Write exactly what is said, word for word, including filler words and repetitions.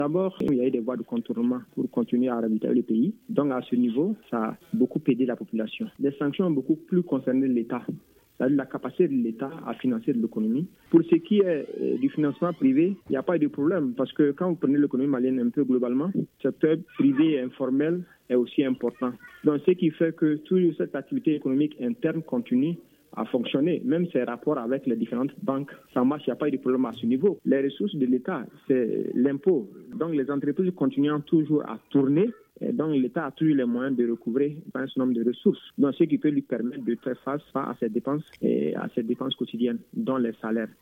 D'abord, il y a eu des voies de contournement pour continuer à ravitailler le pays. Donc à ce niveau, ça a beaucoup aidé la population. Les sanctions ont beaucoup plus concerné l'État. C'est-à-dire la capacité de l'État à financer de l'économie. Pour ce qui est du financement privé, il n'y a pas de problème parce que quand vous prenez l'économie malienne un peu globalement, le secteur privé et informel est aussi important. Donc ce qui fait que toute cette activité économique interne continue à fonctionner. Même ces rapports avec les différentes banques, ça marche, il n'y a pas de problème à ce niveau. Les ressources de l'État, c'est l'impôt. Donc les entreprises continuent toujours à tourner. Et donc l'État a toujours les moyens de recouvrer un certain nombre de ressources. Donc ce qui peut lui permettre de faire face à ses dépenses et à ses dépenses quotidiennes, dont les salaires.